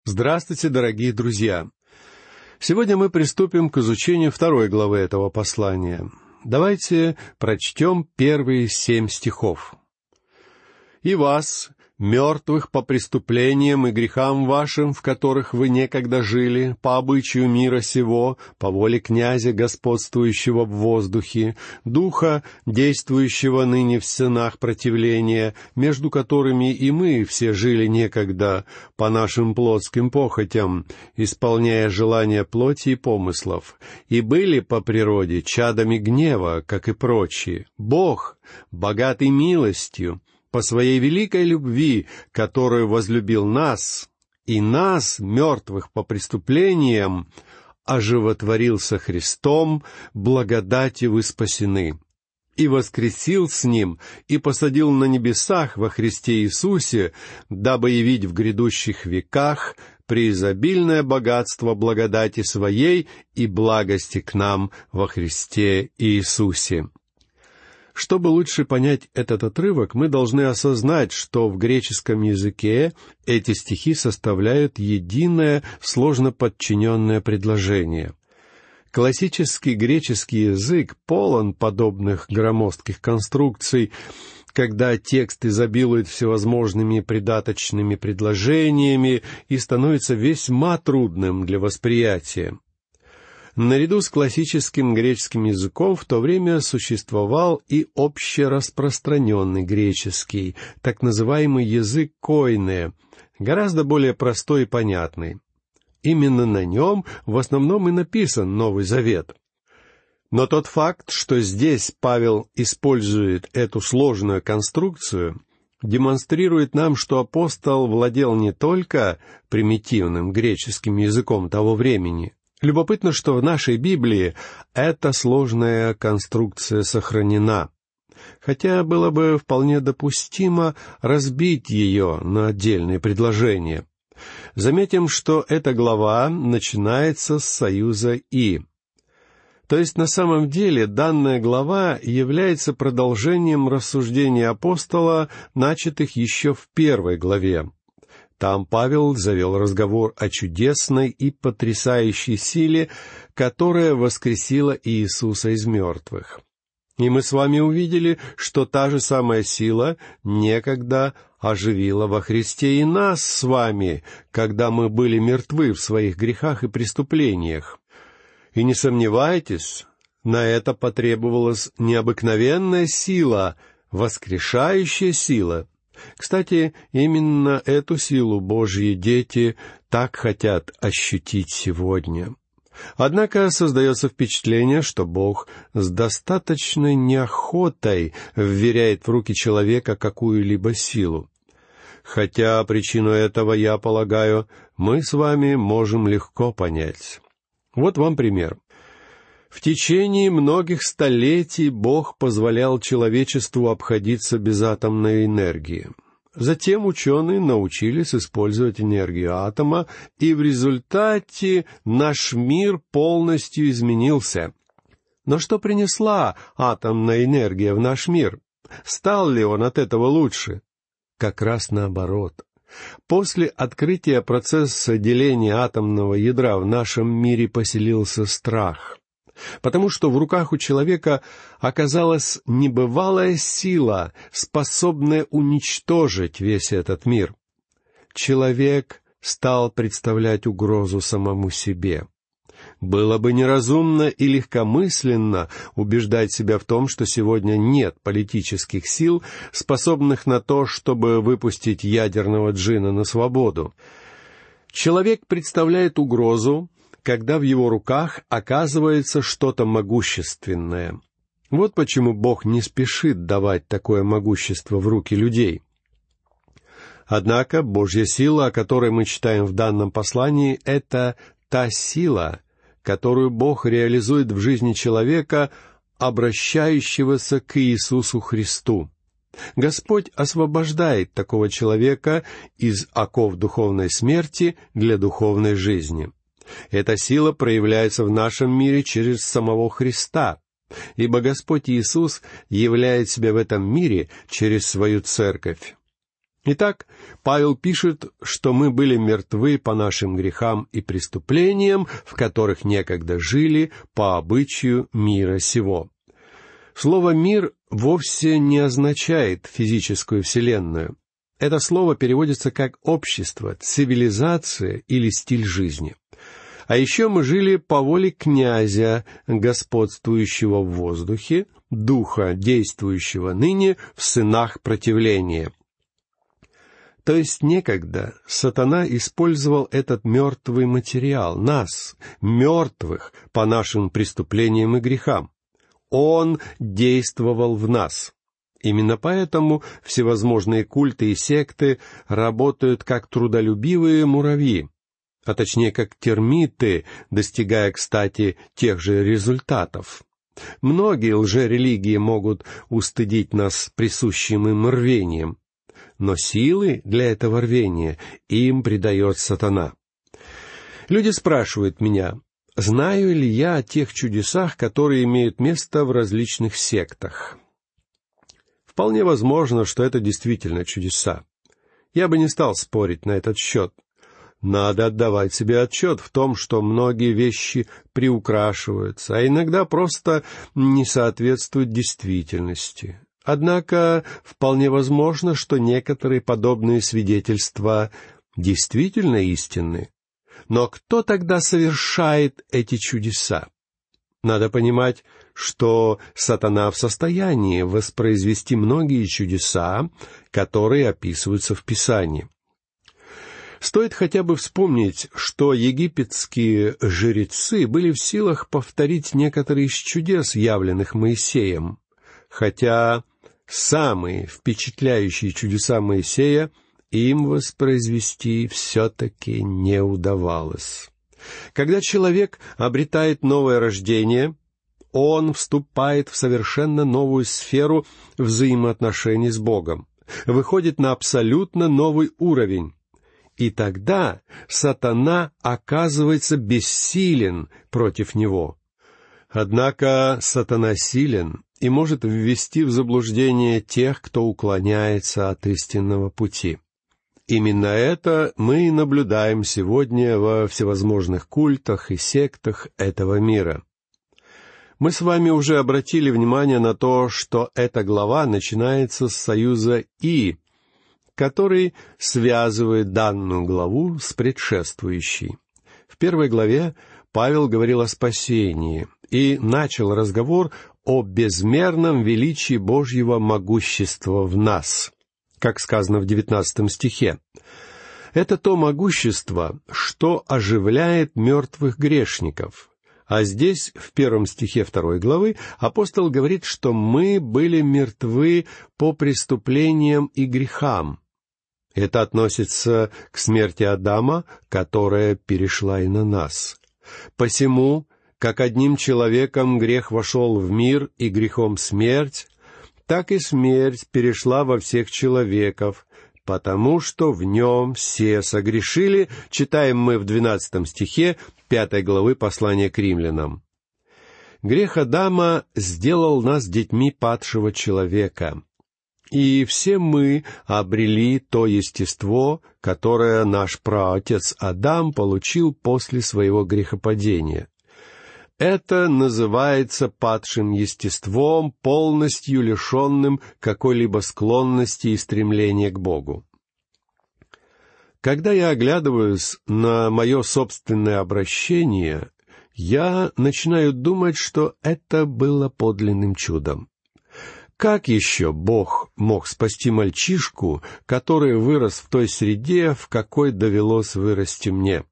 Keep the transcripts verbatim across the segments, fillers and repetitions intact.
Здравствуйте, дорогие друзья! Сегодня мы приступим к изучению второй главы этого послания. Давайте прочтем первые семь стихов. «И вас, мертвых по преступлениям и грехам вашим, в которых вы некогда жили, по обычаю мира сего, по воле князя, господствующего в воздухе, духа, действующего ныне в сынах противления, между которыми и мы все жили некогда, по нашим плотским похотям, исполняя желания плоти и помыслов, и были по природе чадами гнева, как и прочие. Бог, богатый милостью, по своей великой любви, которую возлюбил нас, и нас, мертвых по преступлениям, оживотворил со Христом, благодатью вы спасены, и воскресил с Ним, и посадил на небесах во Христе Иисусе, дабы явить в грядущих веках преизобильное богатство благодати Своей и благости к нам во Христе Иисусе». Чтобы лучше понять этот отрывок, мы должны осознать, что в греческом языке эти стихи составляют единое, сложно подчиненное предложение. Классический греческий язык полон подобных громоздких конструкций, когда текст изобилует всевозможными придаточными предложениями и становится весьма трудным для восприятия. Наряду с классическим греческим языком в то время существовал и общераспространенный греческий, так называемый язык Койне, гораздо более простой и понятный. Именно на нем в основном и написан Новый Завет. Но тот факт, что здесь Павел использует эту сложную конструкцию, демонстрирует нам, что апостол владел не только примитивным греческим языком того времени. Любопытно, что в нашей Библии эта сложная конструкция сохранена, хотя было бы вполне допустимо разбить ее на отдельные предложения. Заметим, что эта глава начинается с союза «и». То есть на самом деле данная глава является продолжением рассуждений апостола, начатых еще в первой главе. Там Павел завел разговор о чудесной и потрясающей силе, которая воскресила Иисуса из мертвых. И мы с вами увидели, что та же самая сила некогда оживила во Христе и нас с вами, когда мы были мертвы в своих грехах и преступлениях. И не сомневайтесь, на это потребовалась необыкновенная сила, воскрешающая сила. Кстати, именно эту силу Божьи дети так хотят ощутить сегодня. Однако создается впечатление, что Бог с достаточной неохотой вверяет в руки человека какую-либо силу. Хотя причину этого, я полагаю, мы с вами можем легко понять. Вот вам пример. В течение многих столетий Бог позволял человечеству обходиться без атомной энергии. Затем ученые научились использовать энергию атома, и в результате наш мир полностью изменился. Но что принесла атомная энергия в наш мир? Стал ли он от этого лучше? Как раз наоборот. После открытия процесса деления атомного ядра в нашем мире поселился страх. Потому что в руках у человека оказалась небывалая сила, способная уничтожить весь этот мир. Человек стал представлять угрозу самому себе. Было бы неразумно и легкомысленно убеждать себя в том, что сегодня нет политических сил, способных на то, чтобы выпустить ядерного джина на свободу. Человек представляет угрозу, когда в его руках оказывается что-то могущественное. Вот почему Бог не спешит давать такое могущество в руки людей. Однако Божья сила, о которой мы читаем в данном послании, это та сила, которую Бог реализует в жизни человека, обращающегося к Иисусу Христу. Господь освобождает такого человека из оков духовной смерти для духовной жизни. Эта сила проявляется в нашем мире через самого Христа, ибо Господь Иисус являет себя в этом мире через свою церковь. Итак, Павел пишет, что мы были мертвы по нашим грехам и преступлениям, в которых некогда жили по обычаю мира сего. Слово «мир» вовсе не означает физическую вселенную. Это слово переводится как «общество», «цивилизация» или «стиль жизни». А еще мы жили по воле князя, господствующего в воздухе, духа, действующего ныне в сынах противления. То есть некогда сатана использовал этот мертвый материал, нас, мертвых, по нашим преступлениям и грехам. Он действовал в нас. Именно поэтому всевозможные культы и секты работают как трудолюбивые муравьи, а точнее как термиты, достигая, кстати, тех же результатов. Многие лжерелигии могут устыдить нас присущим им рвением, но силы для этого рвения им придает сатана. Люди спрашивают меня, знаю ли я о тех чудесах, которые имеют место в различных сектах. Вполне возможно, что это действительно чудеса. Я бы не стал спорить на этот счет. Надо отдавать себе отчет в том, что многие вещи приукрашиваются, а иногда просто не соответствуют действительности. Однако вполне возможно, что некоторые подобные свидетельства действительно истинны. Но кто тогда совершает эти чудеса? Надо понимать, что сатана в состоянии воспроизвести многие чудеса, которые описываются в Писании. Стоит хотя бы вспомнить, что египетские жрецы были в силах повторить некоторые из чудес, явленных Моисеем, хотя самые впечатляющие чудеса Моисея им воспроизвести все-таки не удавалось. Когда человек обретает новое рождение, он вступает в совершенно новую сферу взаимоотношений с Богом, выходит на абсолютно новый уровень. И тогда сатана оказывается бессилен против него. Однако сатана силен и может ввести в заблуждение тех, кто уклоняется от истинного пути. Именно это мы и наблюдаем сегодня во всевозможных культах и сектах этого мира. Мы с вами уже обратили внимание на то, что эта глава начинается с союза «и», который связывает данную главу с предшествующей. В первой главе Павел говорил о спасении и начал разговор о безмерном величии Божьего могущества в нас, как сказано в девятнадцатом стихе. Это то могущество, что оживляет мертвых грешников. А здесь, в первом стихе второй главы, апостол говорит, что мы были мертвы по преступлениям и грехам. Это относится к смерти Адама, которая перешла и на нас. Посему, как одним человеком грех вошел в мир и грехом смерть, так и смерть перешла во всех человеков, потому что в нем все согрешили, читаем мы в двенадцатом стихе пятой главы послания к римлянам. Грех Адама сделал нас детьми падшего человека, и все мы обрели то естество, которое наш праотец Адам получил после своего грехопадения. Это называется падшим естеством, полностью лишенным какой-либо склонности и стремления к Богу. Когда я оглядываюсь на мое собственное обращение, я начинаю думать, что это было подлинным чудом. Как еще Бог мог спасти мальчишку, который вырос в той среде, в какой довелось вырасти мне?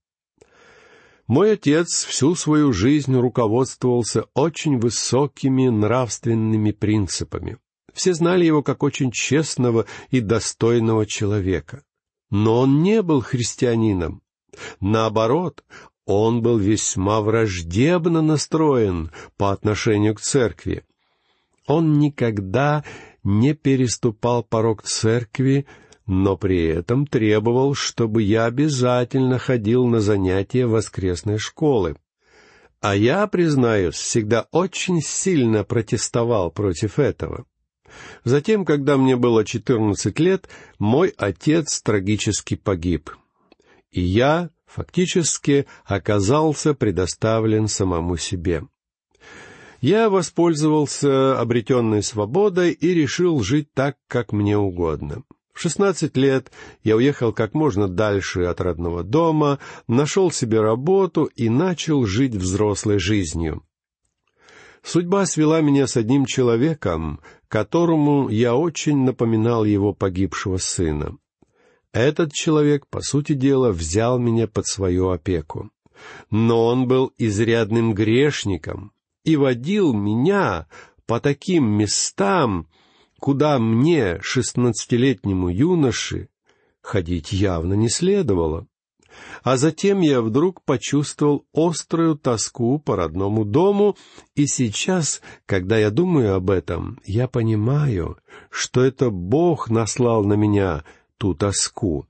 Мой отец всю свою жизнь руководствовался очень высокими нравственными принципами. Все знали его как очень честного и достойного человека. Но он не был христианином. Наоборот, он был весьма враждебно настроен по отношению к церкви. Он никогда не переступал порог церкви, но при этом требовал, чтобы я обязательно ходил на занятия воскресной школы. А я, признаюсь, всегда очень сильно протестовал против этого. Затем, когда мне было четырнадцать лет, мой отец трагически погиб. И я, фактически, оказался предоставлен самому себе. Я воспользовался обретенной свободой и решил жить так, как мне угодно. В шестнадцать лет я уехал как можно дальше от родного дома, нашел себе работу и начал жить взрослой жизнью. Судьба свела меня с одним человеком, которому я очень напоминал его погибшего сына. Этот человек, по сути дела, взял меня под свою опеку. Но он был изрядным грешником и водил меня по таким местам, куда мне, шестнадцатилетнему юноше, ходить явно не следовало. А затем я вдруг почувствовал острую тоску по родному дому, и сейчас, когда я думаю об этом, я понимаю, что это Бог наслал на меня ту тоску.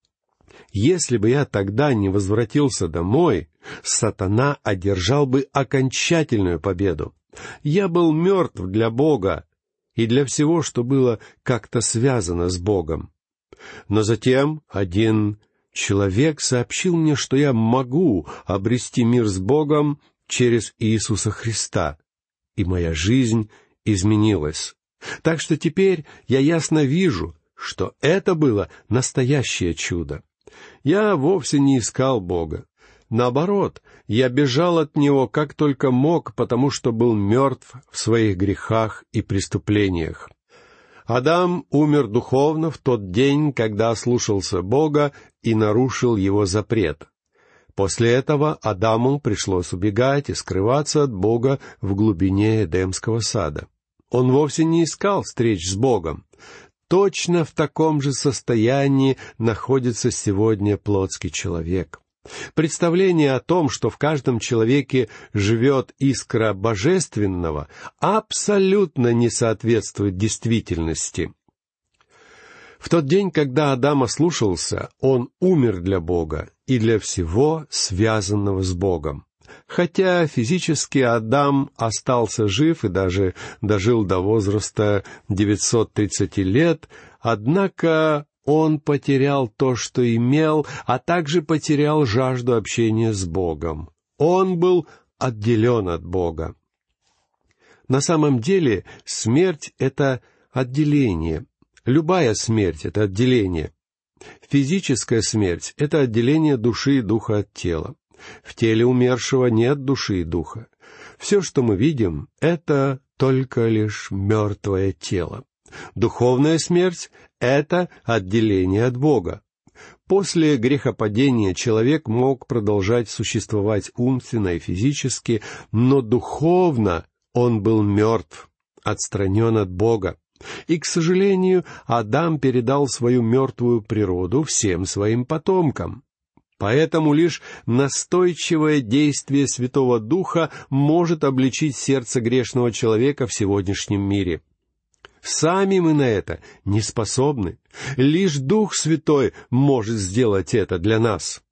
Если бы я тогда не возвратился домой, сатана одержал бы окончательную победу. Я был мертв для Бога и для всего, что было как-то связано с Богом. Но затем один человек сообщил мне, что я могу обрести мир с Богом через Иисуса Христа, и моя жизнь изменилась. Так что теперь я ясно вижу, что это было настоящее чудо. Я вовсе не искал Бога. Наоборот, я бежал от Него как только мог, потому что был мертв в своих грехах и преступлениях. Адам умер духовно в тот день, когда ослушался Бога и нарушил Его запрет. После этого Адаму пришлось убегать и скрываться от Бога в глубине Эдемского сада. Он вовсе не искал встреч с Богом. Точно в таком же состоянии находится сегодня плотский человек. Представление о том, что в каждом человеке живет искра божественного, абсолютно не соответствует действительности. В тот день, когда Адам ослушался, он умер для Бога и для всего, связанного с Богом. Хотя физически Адам остался жив и даже дожил до возраста девятьсот тридцать лет, однако он потерял то, что имел, а также потерял жажду общения с Богом. Он был отделен от Бога. На самом деле смерть — это отделение. Любая смерть — это отделение. Физическая смерть — это отделение души и духа от тела. В теле умершего нет души и духа. Все, что мы видим, это только лишь мертвое тело. Духовная смерть — это отделение от Бога. После грехопадения человек мог продолжать существовать умственно и физически, но духовно он был мертв, отстранен от Бога. И, к сожалению, Адам передал свою мертвую природу всем своим потомкам. Поэтому лишь настойчивое действие Святого Духа может обличить сердце грешного человека в сегодняшнем мире. Сами мы на это не способны. Лишь Дух Святой может сделать это для нас.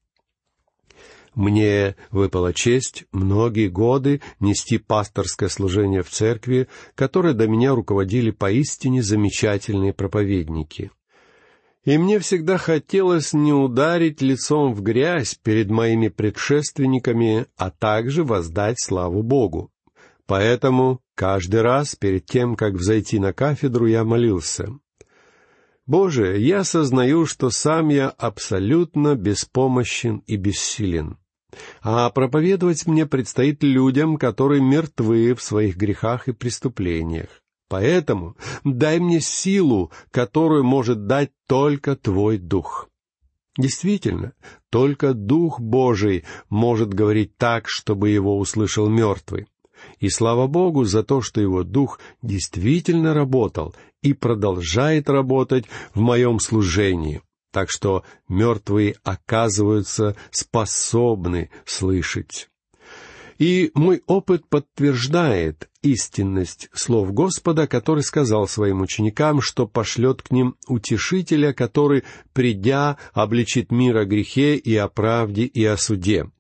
Мне выпала честь многие годы нести пасторское служение в церкви, которой до меня руководили поистине замечательные проповедники. И мне всегда хотелось не ударить лицом в грязь перед моими предшественниками, а также воздать славу Богу. Поэтому каждый раз перед тем, как взойти на кафедру, я молился: «Боже, я сознаю, что сам я абсолютно беспомощен и бессилен. А проповедовать мне предстоит людям, которые мертвы в своих грехах и преступлениях. Поэтому дай мне силу, которую может дать только Твой Дух». Действительно, только Дух Божий может говорить так, чтобы Его услышал мертвый. И слава Богу за то, что Его Дух действительно работал и продолжает работать в моем служении. Так что мертвые оказываются способны слышать. И мой опыт подтверждает истинность слов Господа, который сказал своим ученикам, что пошлет к ним утешителя, который, придя, обличит мир о грехе и о правде и о суде.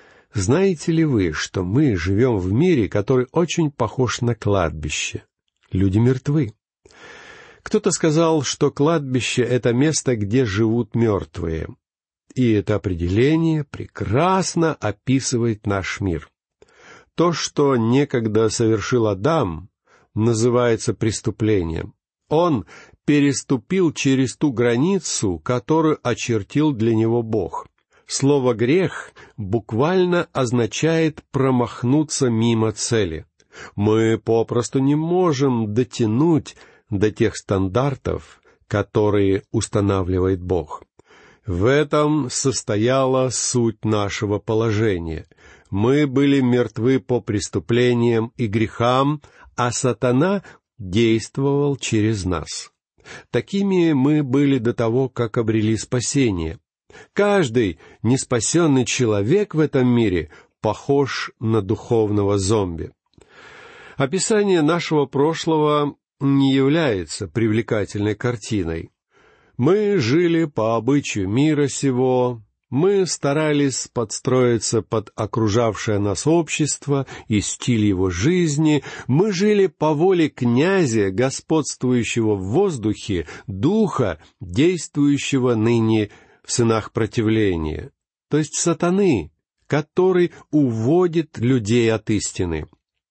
Знаете ли вы, что мы живем в мире, который очень похож на кладбище? Люди мертвы. Кто-то сказал, что кладбище — это место, где живут мертвые. И это определение прекрасно описывает наш мир. То, что некогда совершил Адам, называется преступлением. Он переступил через ту границу, которую очертил для него Бог. Слово «грех» буквально означает промахнуться мимо цели. Мы попросту не можем дотянуть до тех стандартов, которые устанавливает Бог. В этом состояла суть нашего положения. Мы были мертвы по преступлениям и грехам, а сатана действовал через нас. Такими мы были до того, как обрели спасение. Каждый неспасенный человек в этом мире похож на духовного зомби. Описание нашего прошлого не является привлекательной картиной. Мы жили по обычаю мира сего, мы старались подстроиться под окружавшее нас общество и стиль его жизни, мы жили по воле князя, господствующего в воздухе, духа, действующего ныне в сынах противления, то есть сатаны, который уводит людей от истины.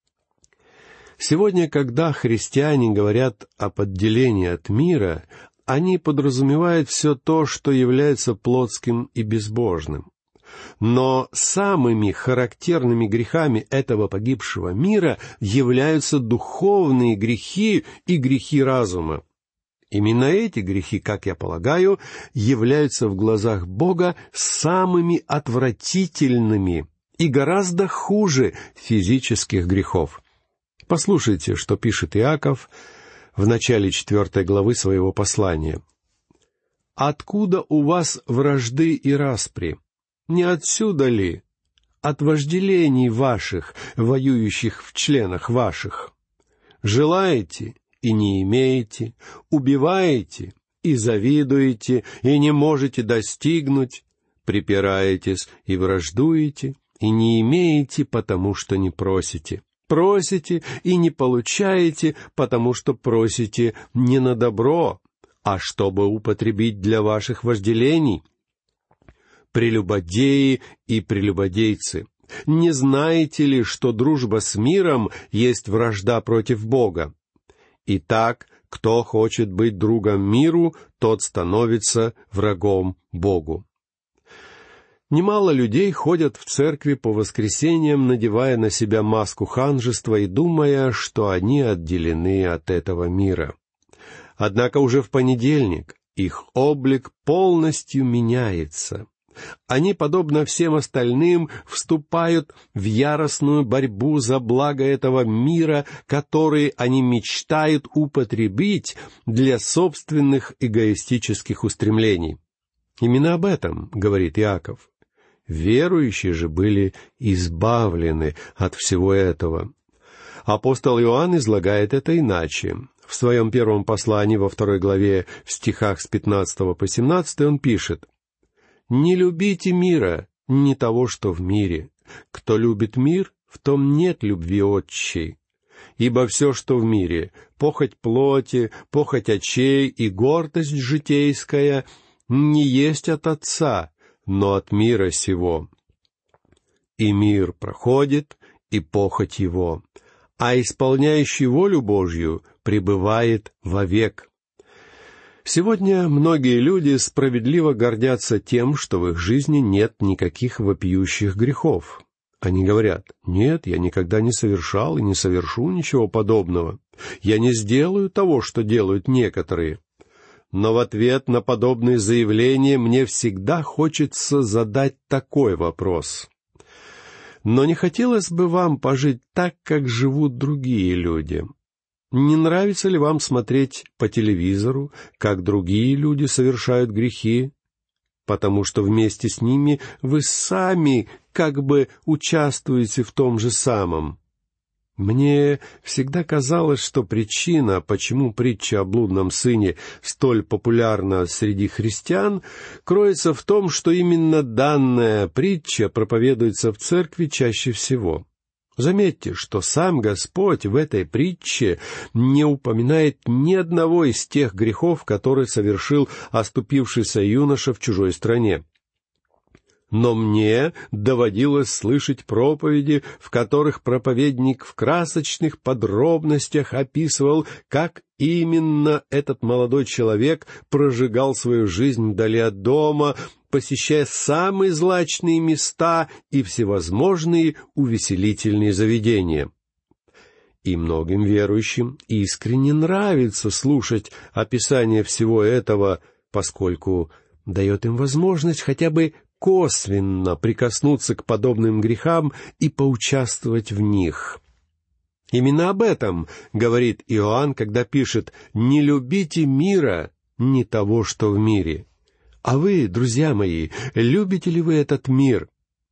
Сегодня, когда христиане говорят об отделении от мира, они подразумевают все то, что является плотским и безбожным. Но самыми характерными грехами этого погибшего мира являются духовные грехи и грехи разума. Именно эти грехи, как я полагаю, являются в глазах Бога самыми отвратительными и гораздо хуже физических грехов. Послушайте, что пишет Иаков в начале четвертой главы своего послания. «Откуда у вас вражды и распри? Не отсюда ли? От вожделений ваших, воюющих в членах ваших. Желаете и не имеете, убиваете и завидуете, и не можете достигнуть, припираетесь и враждуете, и не имеете, потому что не просите. Просите и не получаете, потому что просите не на добро, а чтобы употребить для ваших вожделений. Прелюбодеи и прелюбодейцы, не знаете ли, что дружба с миром есть вражда против Бога? Итак, кто хочет быть другом миру, тот становится врагом Богу». Немало людей ходят в церкви по воскресеньям, надевая на себя маску ханжества и думая, что они отделены от этого мира. Однако уже в понедельник их облик полностью меняется. Они, подобно всем остальным, вступают в яростную борьбу за благо этого мира, который они мечтают употребить для собственных эгоистических устремлений. Именно об этом говорит Иаков. Верующие же были избавлены от всего этого. Апостол Иоанн излагает это иначе. В своем первом послании во второй главе, в стихах с пятнадцатого по семнадцатый, он пишет: «Не любите мира, не того, что в мире. Кто любит мир, в том нет любви отчей. Ибо все, что в мире, похоть плоти, похоть очей и гордость житейская, не есть от Отца, но от мира сего. И мир проходит, и похоть его, а исполняющий волю Божью пребывает вовек». Сегодня многие люди справедливо гордятся тем, что в их жизни нет никаких вопиющих грехов. Они говорят: «Нет, я никогда не совершал и не совершу ничего подобного. Я не сделаю того, что делают некоторые». Но в ответ на подобные заявления мне всегда хочется задать такой вопрос. Но не хотелось бы вам пожить так, как живут другие люди? Не нравится ли вам смотреть по телевизору, как другие люди совершают грехи? Потому что вместе с ними вы сами как бы участвуете в том же самом. Мне всегда казалось, что причина, почему притча о блудном сыне столь популярна среди христиан, кроется в том, что именно данная притча проповедуется в церкви чаще всего. Заметьте, что сам Господь в этой притче не упоминает ни одного из тех грехов, которые совершил оступившийся юноша в чужой стране. Но мне доводилось слышать проповеди, в которых проповедник в красочных подробностях описывал, как именно этот молодой человек прожигал свою жизнь вдали от дома, посещая самые злачные места и всевозможные увеселительные заведения. И многим верующим искренне нравится слушать описание всего этого, поскольку дает им возможность хотя бы косвенно прикоснуться к подобным грехам и поучаствовать в них. Именно об этом говорит Иоанн, когда пишет: «Не любите мира, ни того, что в мире». А вы, друзья мои, любите ли вы этот мир?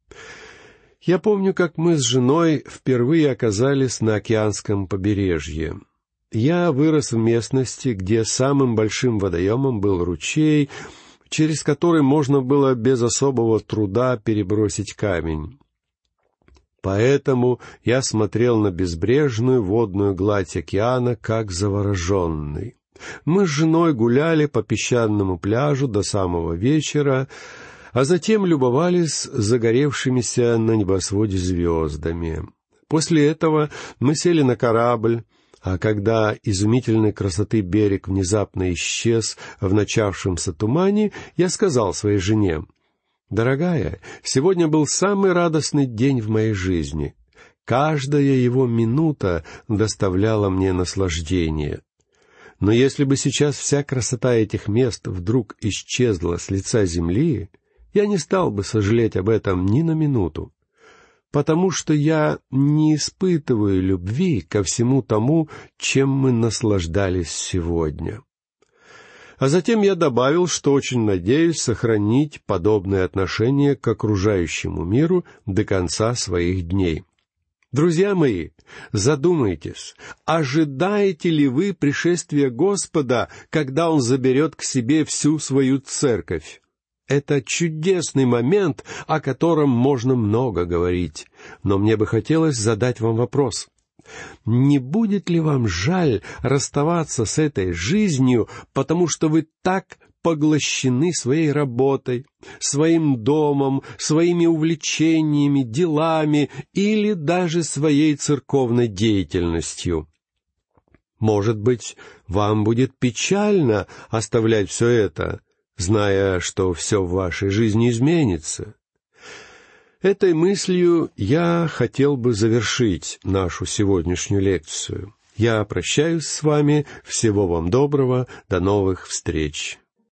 Я помню, как мы с женой впервые оказались на океанском побережье. Я вырос в местности, где самым большим водоемом был ручей, через который можно было без особого труда перебросить камень. Поэтому я смотрел на безбрежную водную гладь океана, как завороженный. Мы с женой гуляли по песчаному пляжу до самого вечера, а затем любовались загоревшимися на небосводе звездами. После этого мы сели на корабль, а когда изумительной красоты берег внезапно исчез в начавшемся тумане, я сказал своей жене: «Дорогая, сегодня был самый радостный день в моей жизни. Каждая его минута доставляла мне наслаждение. Но если бы сейчас вся красота этих мест вдруг исчезла с лица земли, я не стал бы сожалеть об этом ни на минуту, потому что я не испытываю любви ко всему тому, чем мы наслаждались сегодня». А затем я добавил, что очень надеюсь сохранить подобное отношение к окружающему миру до конца своих дней. Друзья мои, задумайтесь, ожидаете ли вы пришествия Господа, когда Он заберет к себе всю свою церковь? Это чудесный момент, о котором можно много говорить. Но мне бы хотелось задать вам вопрос. Не будет ли вам жаль расставаться с этой жизнью, потому что вы так поглощены своей работой, своим домом, своими увлечениями, делами или даже своей церковной деятельностью? Может быть, вам будет печально оставлять все это, зная, что все в вашей жизни изменится? Этой мыслью я хотел бы завершить нашу сегодняшнюю лекцию. Я прощаюсь с вами. Всего вам доброго. До новых встреч.